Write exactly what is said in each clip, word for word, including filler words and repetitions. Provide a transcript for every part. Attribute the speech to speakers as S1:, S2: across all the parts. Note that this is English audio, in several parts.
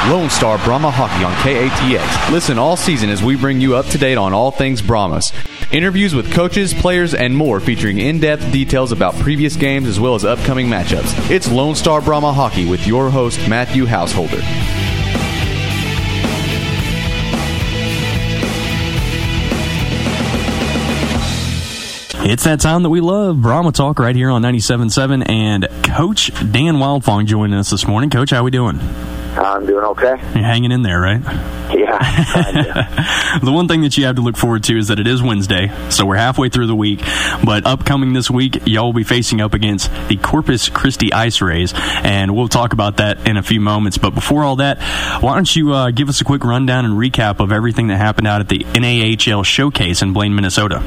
S1: Lone Star Brahma Hockey on K A T X. Listen all season as we bring you up to date on all things Brahmas. Interviews with coaches, players, and more featuring in-depth details about previous games as well as upcoming matchups. It's Lone Star Brahma Hockey with your host, Matthew Householder.
S2: It's that time that we love, Brahma Talk, right here on ninety-seven point seven, and Coach Dan Wildfong joining us this morning. Coach, how we doing?
S3: I'm doing okay.
S2: You're hanging in there, right?
S3: Yeah.
S2: The one thing that you have to look forward to is that it is Wednesday, so we're halfway through the week. But upcoming this week, y'all will be facing up against the Corpus Christi Ice Rays, and we'll talk about that in a few moments. But before all that, why don't you uh, give us a quick rundown and recap of everything that happened out at the N A H L Showcase in Blaine, Minnesota?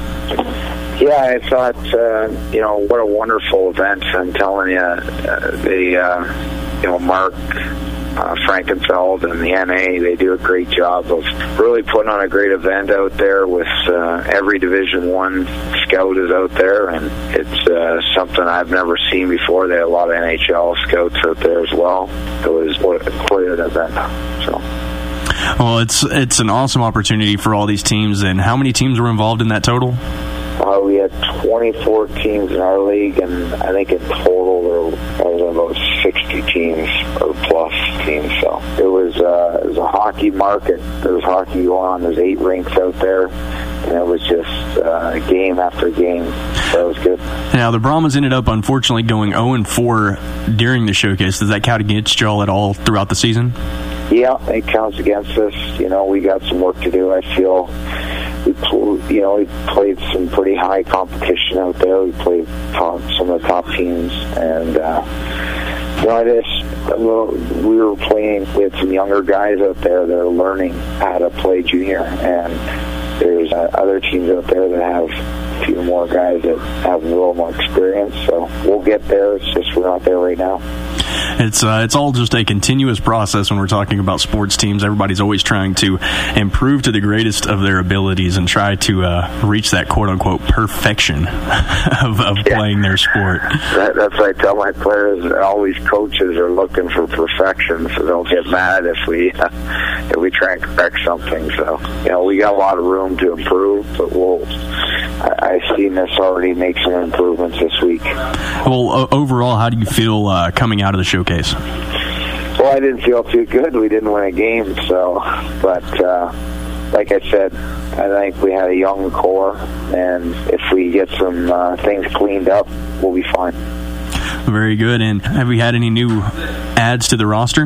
S3: Yeah, I thought, uh, you know, what a wonderful event. I'm telling you, uh, the, uh, you know, Mark uh, Frankenfeld and the N A, they do a great job of really putting on a great event out there with uh, every Division One scout is out there, and it's uh, something I've never seen before. They had a lot of N H L scouts out there as well. It was quite an event, so...
S2: Well, it's it's an awesome opportunity for all these teams. And how many teams were involved in that total?
S3: Uh, we had twenty-four teams in our league, and I think in total there was about sixty teams or plus teams. So it was, uh, it was a hockey market. There was hockey going on. There's eight rinks out there, and it was just uh, game after game. So it was good.
S2: Now, the Brahmas ended up, unfortunately, going oh and four during the showcase. Does that count against y'all at all throughout the season?
S3: Yeah, it counts against us. You know, we got some work to do. I feel we, you know, we played some pretty high competition out there. We played top, some of the top teams, and uh, you know, I just a little, we were playing with some younger guys out there that are learning how to play junior, and there's uh, other teams out there that have a few more guys that have a little more experience. So we'll get there. It's just we're not there right now.
S2: It's uh, it's all just a continuous process when we're talking about sports teams. Everybody's always trying to improve to the greatest of their abilities and try to uh, reach that quote-unquote perfection of, of yeah. playing their sport.
S3: That, that's what I tell my players. Always coaches are looking for perfection, so don't get mad if we uh, if we try and correct something. So, you know, we got a lot of room to improve, but we'll. I, I've seen this already make some improvements this week.
S2: Well, uh, overall, how do you feel uh, coming out of the showcase?
S3: Well, I didn't feel too good. We didn't win a game, so, but uh, like I said, I think we had a young core, and if we get some uh, things cleaned up, we'll be fine.
S2: Very good. And have we had any new adds to the roster?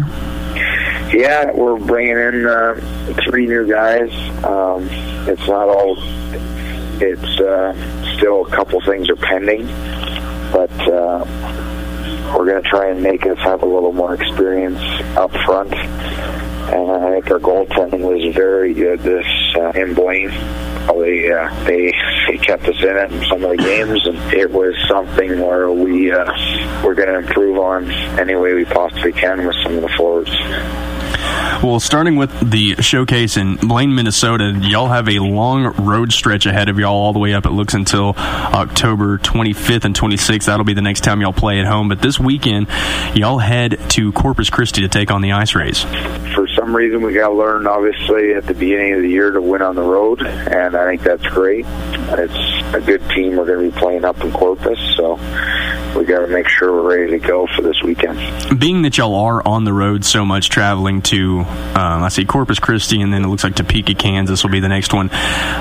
S3: Yeah, we're bringing in uh, three new guys. Um, it's not all, it's uh, still a couple things are pending, but uh, we're going to try and make us have a little more experience up front. And I think our goaltending was very good this uh, in Blaine. They, uh, they they kept us in it in some of the games, and it was something where we uh, we're going to improve on any way we possibly can with some of the forwards.
S2: Well, starting with the showcase in Blaine, Minnesota, y'all have a long road stretch ahead of y'all all the way up. It looks until October twenty-fifth and twenty-sixth. That'll be the next time y'all play at home. But this weekend, y'all head to Corpus Christi to take on the Ice Rays.
S3: For some reason, we got to learn, obviously, at the beginning of the year to win on the road, and I think that's great. It's a good team we're going to be playing up in Corpus, so we got to make sure we're ready to go for this weekend.
S2: Being that y'all are on the road so much, traveling to, um, I see Corpus Christi, and then it looks like Topeka, Kansas will be the next one.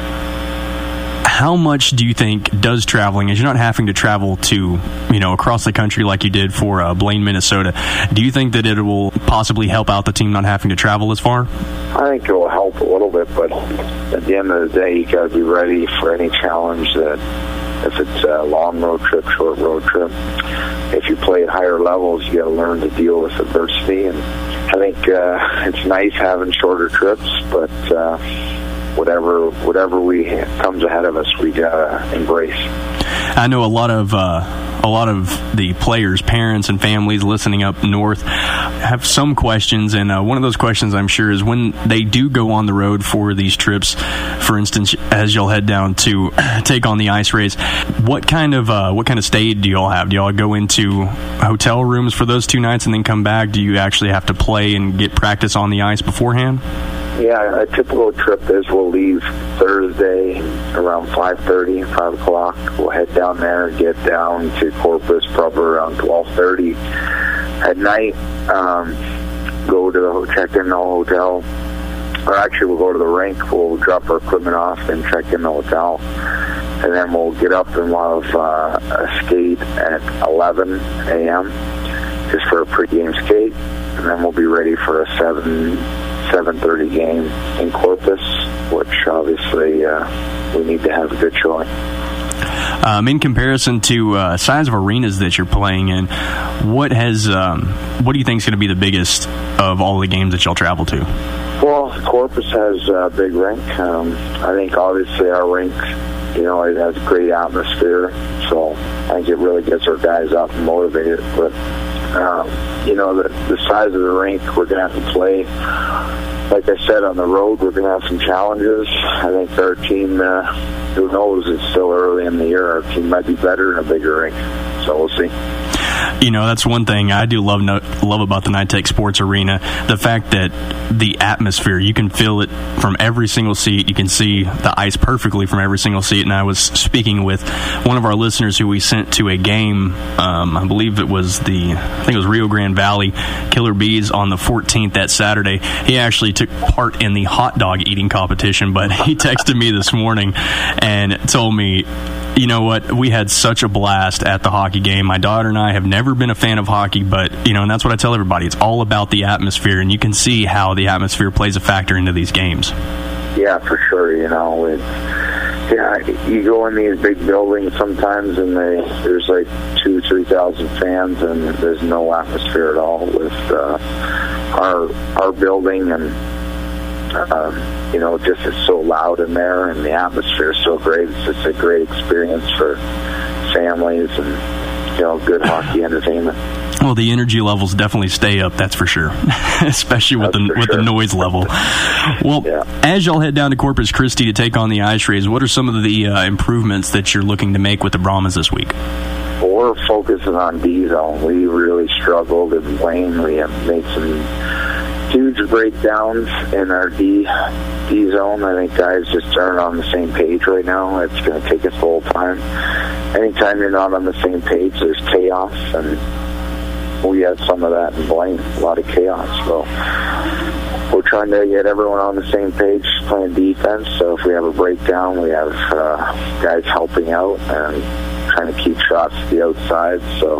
S2: How much do you think does traveling, as you're not having to travel to, you know, across the country like you did for uh, Blaine, Minnesota, do you think that it will possibly help out the team not having to travel as far?
S3: I think it will help a little bit, but at the end of the day, you got to be ready for any challenge that, if it's a long road trip, short road trip. If you play at higher levels, you got to learn to deal with adversity, and I think uh, it's nice having shorter trips, but uh, whatever whatever we comes ahead of us, we gotta embrace.
S2: I know a lot of uh, a lot of the players, parents, and families listening up north have some questions, and uh, one of those questions I'm sure is when they do go on the road for these trips. For instance, as you'll head down to take on the ice race, what kind of uh, what kind of stay do y'all have? Do y'all go into hotel rooms for those two nights and then come back? Do you actually have to play and get practice on the ice beforehand?
S3: Yeah, a typical trip is we'll leave Thursday around five thirty, five o'clock. We'll head down there, get down to Corpus probably around twelve thirty at night. Um, go to the check in the hotel, or actually we'll go to the rink. We'll drop our equipment off and check in the hotel, and then we'll get up and we'll have uh, a skate at eleven a.m. just for a pregame skate, and then we'll be ready for a seven. seven thirty game in Corpus, which obviously uh, we need to have a good showing.
S2: Um, in comparison to uh, size of arenas that you're playing in, what has um, what do you think is going to be the biggest of all the games that you'll travel to?
S3: Well, Corpus has a big rink. Um, I think obviously our rink, you know, it has a great atmosphere, so I think it really gets our guys up and motivated. But Um, you know, the, the size of the rink, we're going to have to play. Like I said, on the road, we're going to have some challenges. I think our team, uh, who knows, it's still early in the year. Our team might be better in a bigger rink, so we'll see.
S2: You know, that's one thing I do love no, love about the NYTEX Sports Arena, the fact that the atmosphere, you can feel it from every single seat. You can see the ice perfectly from every single seat. And I was speaking with one of our listeners who we sent to a game, um, I believe it was the, I think it was Rio Grande Valley Killer Bees on the fourteenth that Saturday. He actually took part in the hot dog eating competition, but he texted me this morning and told me, you know what, we had such a blast at the hockey game. My daughter and I have never been a fan of hockey, but, you know, and that's what I tell everybody. It's all about the atmosphere, and you can see how the atmosphere plays a factor into these games.
S3: Yeah, for sure, you know. It's, yeah, you go in these big buildings sometimes, and they, there's like two, three thousand fans, and there's no atmosphere at all with uh, our our building, and Um, you know, just it's so loud in there, and the atmosphere is so great. It's just a great experience for families and, you know, good hockey entertainment.
S2: Well, the energy levels definitely stay up, that's for sure, especially with
S3: that's
S2: the with
S3: sure.
S2: the noise level. Well, yeah. As y'all head down to Corpus Christi to take on the ice rays, what are some of the uh, improvements that you're looking to make with the Brahmas this week?
S3: Well, we're focusing on D-zone. We really struggled in Blaine. We have made some huge breakdowns in our D D zone. I think guys just aren't on the same page right now. It's going to take us the whole time. Anytime you're not on the same page, there's chaos, and we had some of that in Blaine, a lot of chaos. So we're trying to get everyone on the same page playing defense. So if we have a breakdown, we have uh, guys helping out and trying to keep shots to the outside. So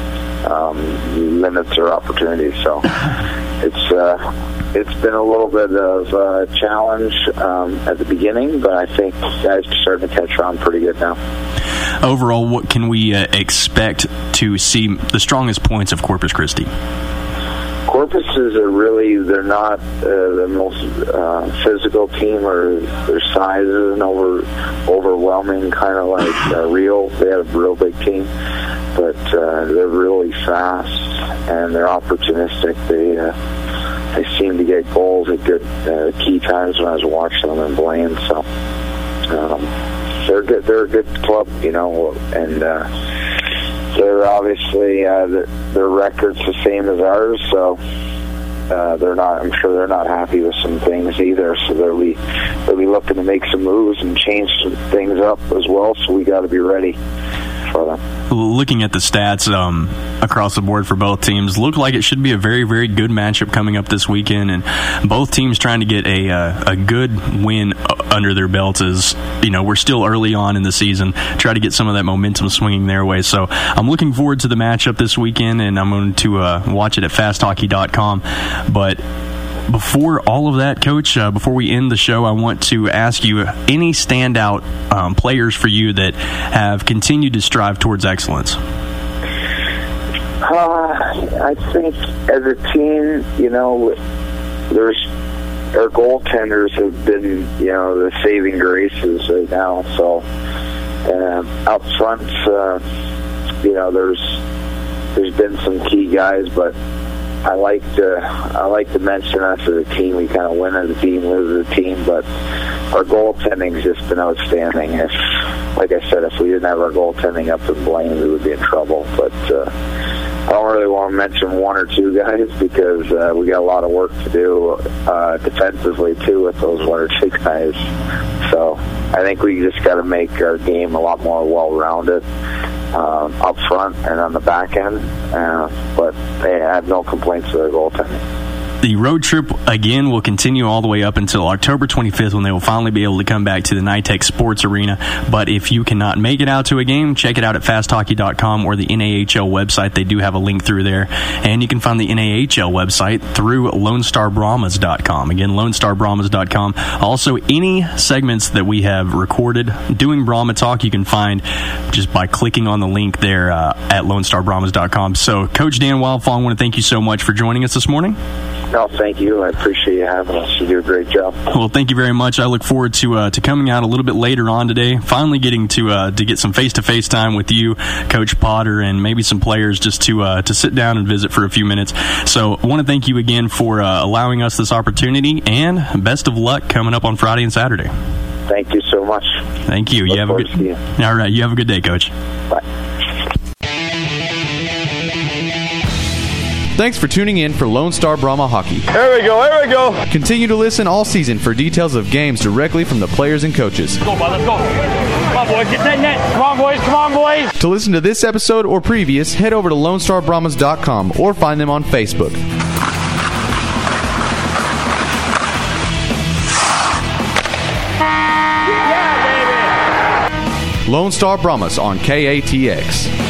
S3: um, limits our opportunities. So it's uh, it's been a little bit of a challenge um, at the beginning, but I think guys are starting to catch on pretty good now.
S2: Overall, what can we uh, expect to see the strongest points of Corpus Christi?
S3: Corpus is a really, they're not uh, the most uh, physical team, or their size isn't over, overwhelming, kind of like uh, Rio. They have a real big team, but uh, they're really fast and they're opportunistic. They uh, they seem to get goals at good uh, key times when I was watching them in Blaine. So um, they're good. They're a good club, you know, and. Uh, They're obviously uh, their, their record's the same as ours, so uh, they're not. I'm sure they're not happy with some things either. So they'll be they'll be looking to make some moves and change some things up as well. So we got to be ready for them.
S2: Looking at the stats um, across the board for both teams, look like it should be a very, very good matchup coming up this weekend, and both teams trying to get a uh, a good win under their belts. As you know, we're still early on in the season, try to get some of that momentum swinging their way. So I'm looking forward to the matchup this weekend, and I'm going to uh, watch it at fast hockey dot com. But before all of that, Coach, uh, before we end the show, I want to ask you any standout um, players for you that have continued to strive towards excellence.
S3: Uh, I think as a team, you know, there's our goaltenders have been, you know, the saving graces right now. So Uh, out front, uh, you know, there's there's been some key guys, but I like to I like to mention us as a team. We kind of win as a team, lose as a team, but our goaltending's just been outstanding. If, like I said, if we didn't have our goaltending up in Blaine, we would be in trouble. But uh, I don't really want to mention one or two guys because uh, we got a lot of work to do uh, defensively too with those one or two guys. So I think we just got to make our game a lot more well-rounded. Um, up front and on the back end, uh, but hey, I have no complaints with their goaltending.
S2: The road trip, again, will continue all the way up until October twenty-fifth when they will finally be able to come back to the NYTEX Sports Arena. But if you cannot make it out to a game, check it out at fast hockey dot com or the N A H L website. They do have a link through there. And you can find the N A H L website through lone star brahmas dot com. Again, lone star brahmas dot com. Also, any segments that we have recorded doing Brahma Talk, you can find just by clicking on the link there uh, at lone star brahmas dot com. So, Coach Dan Wildfong, I want to thank you so much for joining us this morning.
S3: No, thank you. I appreciate you having us. You do a great job.
S2: Well, thank you very much. I look forward to uh, to coming out a little bit later on today, finally getting to uh, to get some face-to-face time with you, Coach Potter, and maybe some players just to uh, to sit down and visit for a few minutes. So I want to thank you again for uh, allowing us this opportunity, and best of luck coming up on Friday and Saturday.
S3: Thank you so much.
S2: Thank you.
S3: Look
S2: you have a good.
S3: You.
S2: All right. You have a good day, Coach.
S3: Bye.
S1: Thanks for tuning in for Lone Star Brahma Hockey.
S4: There we go, there we go.
S1: Continue to listen all season for details of games directly from the players and coaches.
S4: Let's go, bud, let's go. Come on, boys, get that net. Come on, boys, come on, boys.
S1: To listen to this episode or previous, head over to lone star brahmas dot com or find them on Facebook. Yeah, baby. Lone Star Brahmas on K A T X.